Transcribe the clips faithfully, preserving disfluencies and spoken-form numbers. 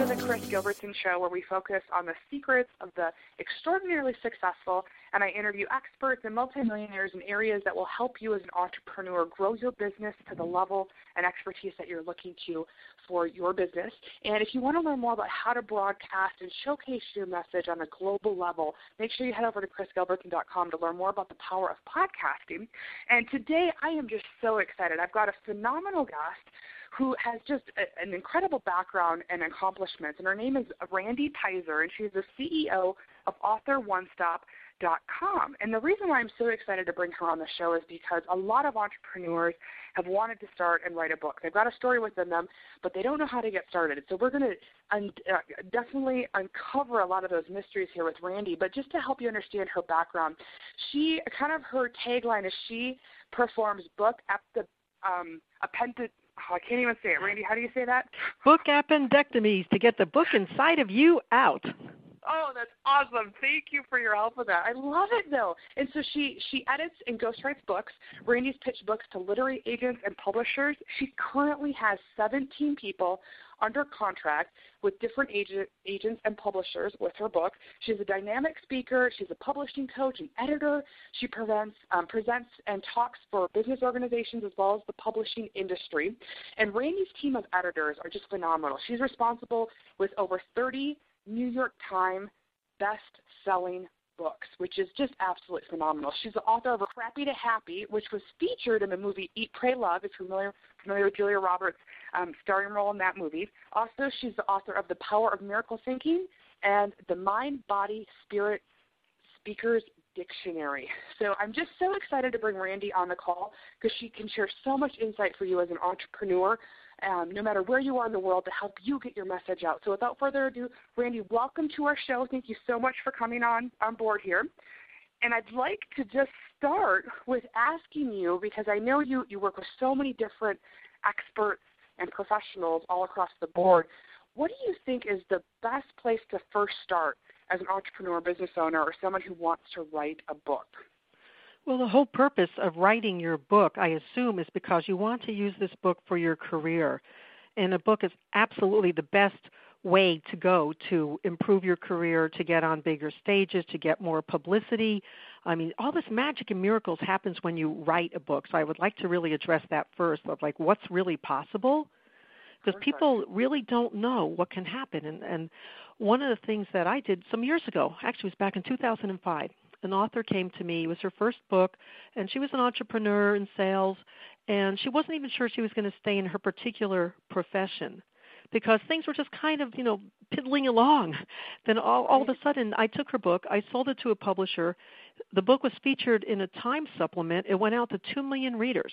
The Chris Gilbertson Show, where we focus on the secrets of the extraordinarily successful, and I interview experts and multimillionaires in areas that will help you as an entrepreneur grow your business to the level and expertise that you're looking to for your business. And if you want to learn more about how to broadcast and showcase your message on a global level, make sure you head over to chris gilbertson dot com to learn more about the power of podcasting. And today I am just so excited. I've got a phenomenal guest who has just a, an incredible background and accomplishments. And her name is Randi Peiser, and she's the C E O of author one stop dot com. And the reason why I'm so excited to bring her on the show is because a lot of entrepreneurs have wanted to start and write a book. They've got a story within them, but they don't know how to get started. So we're going to un- uh, definitely uncover a lot of those mysteries here with Randi. But just to help you understand her background, she kind of her tagline is she performs book at the um, appended. Oh, I can't even say it. Randi, how do you say that? Book appendectomies to get the book inside of you out. Oh, that's awesome. Thank you for your help with that. I love it, though. And so she, she edits and ghostwrites books. Randi's pitched books to literary agents and publishers. She currently has seventeen people under contract with different agent, agents and publishers with her book. She's a dynamic speaker. She's a publishing coach and editor. She prevents, um, presents and talks for business organizations as well as the publishing industry. And Randi's team of editors are just phenomenal. She's responsible with over thirty New York Times best-selling books, which is just absolutely phenomenal. She's the author of Crappy to Happy, which was featured in the movie Eat, Pray, Love, if you're familiar, familiar with Julia Roberts' um, starring role in that movie. Also, she's the author of The Power of Miracle Thinking and The Mind, Body, Spirit Speakers Dictionary. So I'm just so excited to bring Randi on the call because she can share so much insight for you as an entrepreneur, Um, no matter where you are in the world, to help you get your message out. So without further ado, Randi, welcome to our show. Thank you so much for coming on, on board here. And I'd like to just start with asking you, because I know you, you work with so many different experts and professionals all across the board, what do you think is the best place to first start as an entrepreneur, business owner, or someone who wants to write a book? Well, the whole purpose of writing your book, I assume, is because you want to use this book for your career. And a book is absolutely the best way to go to improve your career, to get on bigger stages, to get more publicity. I mean, all this magic and miracles happens when you write a book. So I would like to really address that first, of like what's really possible, because people really don't know what can happen. And, and one of the things that I did some years ago, actually it was back in two thousand five, an author came to me. It was her first book, and she was an entrepreneur in sales, and she wasn't even sure she was going to stay in her particular profession because things were just kind of, you know, piddling along. Then all, all of a sudden, I took her book. I sold it to a publisher. The book was featured in a Time supplement. It went out to two million readers.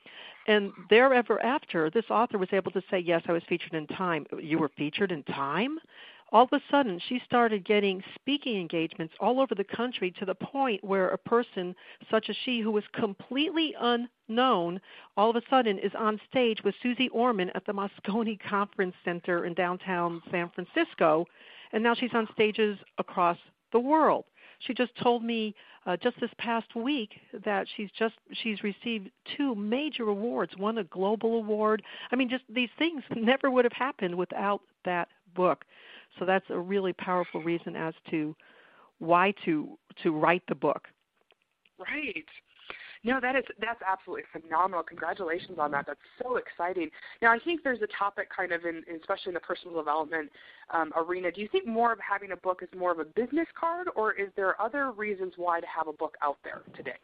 And therever after, this author was able to say, yes, I was featured in Time. You were featured in Time? All of a sudden, she started getting speaking engagements all over the country to the point where a person such as she, who was completely unknown, all of a sudden is on stage with Susie Orman at the Moscone Conference Center in downtown San Francisco, and now she's on stages across the world. She just told me uh, just this past week that she's just she's received two major awards, one a global award. I mean, just these things never would have happened without that book. So that's a really powerful reason as to why to to write the book. Right. No, that is that's absolutely phenomenal. Congratulations on that. That's so exciting. Now, I think there's a topic kind of in, especially in the personal development um, arena. Do you think more of having a book is more of a business card, or is there other reasons why to have a book out there today?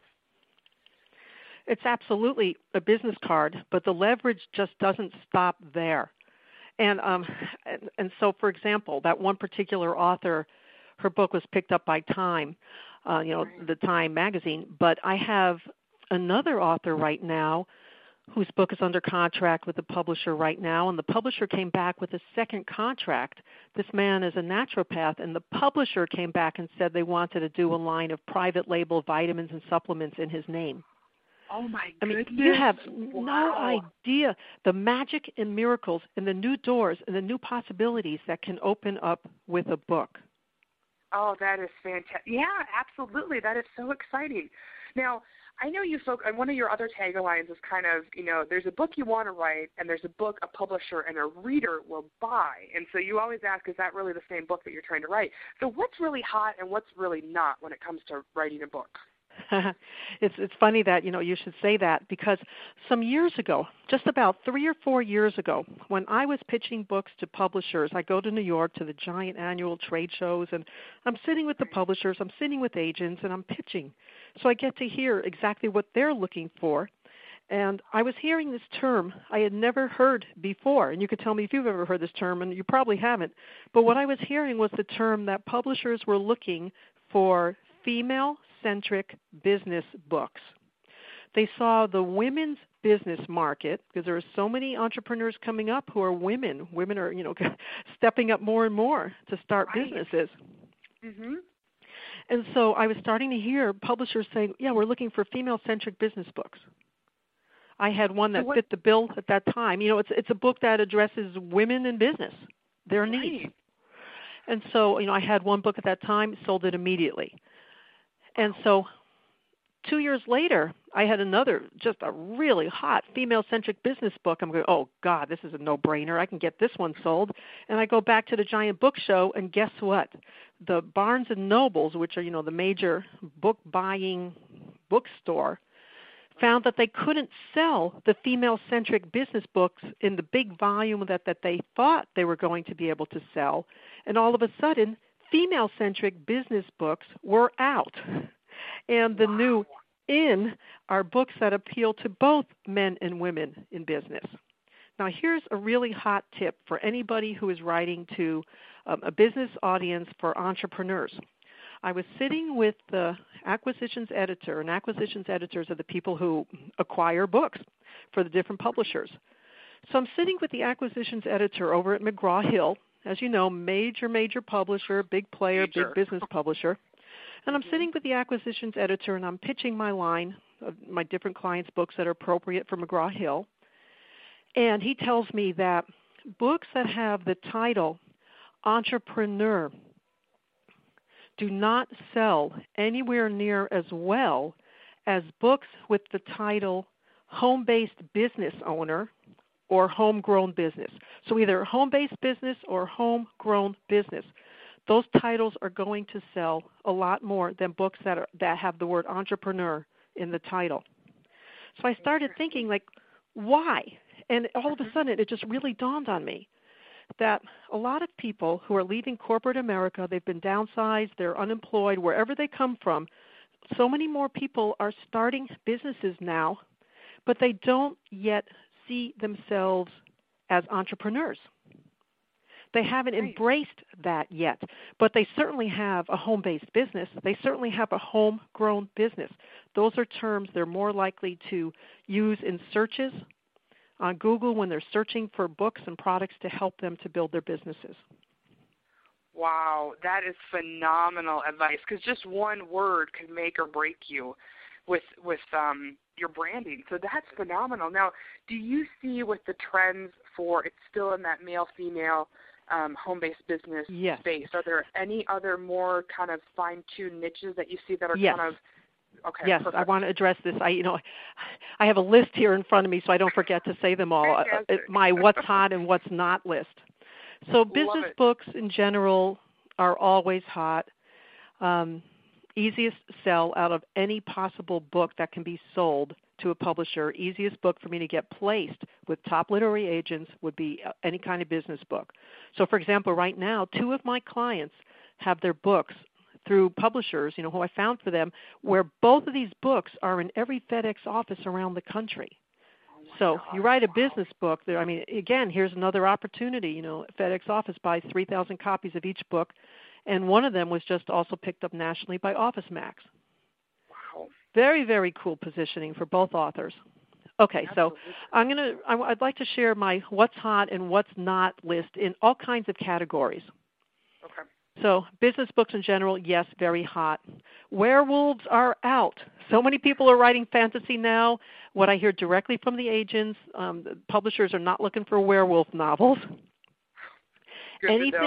It's absolutely a business card, but the leverage just doesn't stop there. And, um, and and so, for example, that one particular author, her book was picked up by Time, uh, you know, the Time magazine. But I have another author right now whose book is under contract with the publisher right now, and the publisher came back with a second contract. This man is a naturopath, and the publisher came back and said they wanted to do a line of private label vitamins and supplements in his name. Oh, my I mean, goodness. you have Wow. no idea the magic and miracles and the new doors and the new possibilities that can open up with a book. Oh, that is fantastic. Yeah, absolutely. That is so exciting. Now, I know you folks, and one of your other taglines is kind of, you know, there's a book you want to write, and there's a book a publisher and a reader will buy. And so you always ask, is that really the same book that you're trying to write? So what's really hot and what's really not when it comes to writing a book? it's it's funny that, you know, you should say that, because some years ago, just about three or four years ago, when I was pitching books to publishers, I go to New York to the giant annual trade shows, and I'm sitting with the publishers, I'm sitting with agents, and I'm pitching. So I get to hear exactly what they're looking for. And I was hearing this term I had never heard before, and you could tell me if you've ever heard this term, and you probably haven't. But what I was hearing was the term that publishers were looking for female-centric business books. They saw the women's business market, because there are so many entrepreneurs coming up who are women. Women are, you know, stepping up more and more to start right. businesses. Mm-hmm. And so I was starting to hear publishers saying, yeah, we're looking for female-centric business books. I had one that so what, fit the bill at that time. You know, it's it's a book that addresses women in business, their right. needs. And so, you know, I had one book at that time, sold it immediately. And so two years later, I had another, just a really hot female-centric business book. I'm going, oh, God, this is a no-brainer. I can get this one sold. And I go back to the giant book show, and guess what? The Barnes and Nobles, which are, you know, the major book-buying bookstore, found that they couldn't sell the female-centric business books in the big volume that, that they thought they were going to be able to sell. And all of a sudden, female-centric business books were out. And the wow. new in are books that appeal to both men and women in business. Now, here's a really hot tip for anybody who is writing to um, a business audience for entrepreneurs. I was sitting with the acquisitions editor, and acquisitions editors are the people who acquire books for the different publishers. So I'm sitting with the acquisitions editor over at McGraw-Hill, as you know, major, major publisher, big player, major. big business publisher. And I'm sitting with the acquisitions editor, and I'm pitching my line of my different clients' books that are appropriate for McGraw-Hill. And he tells me that books that have the title entrepreneur do not sell anywhere near as well as books with the title home-based business owner or homegrown business. So either home-based business or homegrown business. Those titles are going to sell a lot more than books that are, that have the word entrepreneur in the title. So I started thinking, like, why? And all of a sudden it just really dawned on me that a lot of people who are leaving corporate America, they've been downsized, they're unemployed, wherever they come from, so many more people are starting businesses now, but they don't yet see themselves as entrepreneurs. They haven't right. embraced that yet, but they certainly have a home-based business. They certainly have a homegrown business. Those are terms they're more likely to use in searches on Google when they're searching for books and products to help them to build their businesses. Wow, that is phenomenal advice, because just one word could make or break you with with um, your branding. So that's phenomenal. Now, do you see with the trends for it's still in that male-female um, home-based business yes. space, are there any other more kind of fine-tuned niches that you see that are yes. kind of Okay, yes, perfect. I want to address this. I, you know, I have a list here in front of me, so I don't forget to say them all. Uh, my what's hot and what's not list. So business books in general are always hot. Um, easiest sell out of any possible book that can be sold to a publisher. Easiest book for me to get placed with top literary agents would be any kind of business book. So, for example, right now, two of my clients have their books through publishers, you know, who I found for them, where both of these books are in every FedEx office around the country. Oh so God, you write a wow. business book there. I mean, again, here's another opportunity. You know, FedEx office buys three thousand copies of each book, and one of them was just also picked up nationally by OfficeMax. Wow. Very, very cool positioning for both authors. Okay, Absolutely. so I'm gonna. I'd like to share my what's hot and what's not list in all kinds of categories. Okay. So business books in general, yes, very hot. Werewolves are out. So many people are writing fantasy now. What I hear directly from the agents, um, the publishers are not looking for werewolf novels. Good Anything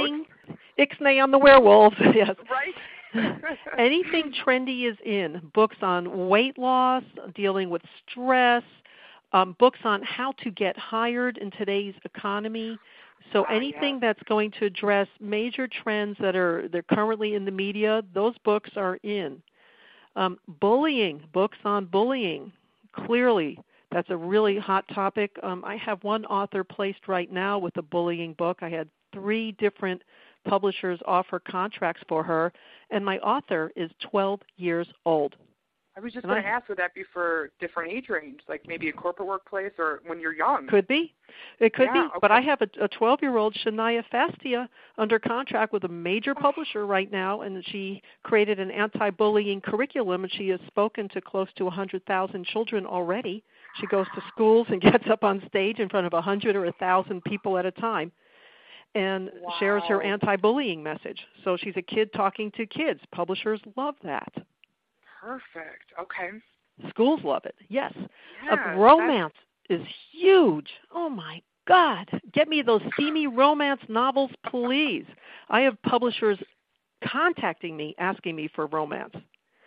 Ixnay on the werewolves, yes. Right? Anything trendy is in. Books on weight loss, dealing with stress, um, books on how to get hired in today's economy. So Ah, anything yes. that's going to address major trends that are they're currently in the media, those books are in. Um, bullying, books on bullying. Clearly, that's a really hot topic. Um, I have one author placed right now with a bullying book. I had three different publishers offer contracts for her, and my author is twelve years old. I was just And going to I- ask, would that be for different age range, like maybe a corporate workplace or when you're young? Could be. It could Yeah, be. okay. But I have a twelve-year-old, Shania Fastia, under contract with a major publisher right now, and she created an anti-bullying curriculum, and she has spoken to close to one hundred thousand children already. She goes to schools and gets up on stage in front of one hundred or one thousand people at a time and Wow. shares her anti-bullying message. So she's a kid talking to kids. Publishers love that. Perfect. Okay. Schools love it, yes. Yeah, Uh, romance is huge. Oh, my God. Get me those steamy romance novels, please. I have publishers contacting me, asking me for romance.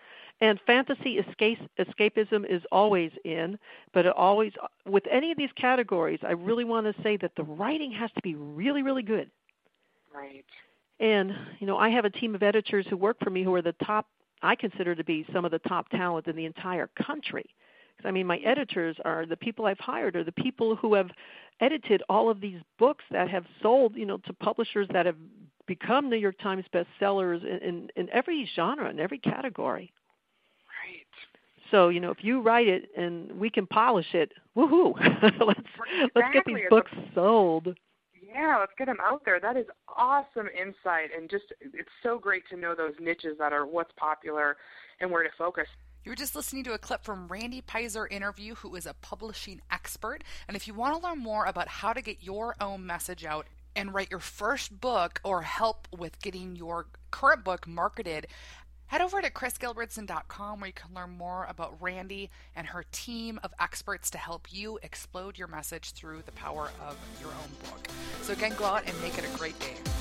And fantasy escape, escapism is always in, but it always, with any of these categories, I really want to say that the writing has to be really, really good. Right. And, you know, I have a team of editors who work for me who are the top, I consider to be some of the top talent in the entire country. I mean, my editors are the people I've hired, are the people who have edited all of these books that have sold, you know, to publishers that have become New York Times bestsellers in, in, in every genre, in every category. Right. So, you know, if you write it and we can polish it, woohoo! let's Exactly. let's get these It's books a- sold. Yeah, let's get them out there. That is awesome insight, and just it's so great to know those niches that are what's popular and where to focus. You were just listening to a clip from Randy Pizer interview, who is a publishing expert. And if you want to learn more about how to get your own message out and write your first book or help with getting your current book marketed, head over to chris gilbertson dot com where you can learn more about Randy and her team of experts to help you explode your message through the power of your own book. So again, go out and make it a great day.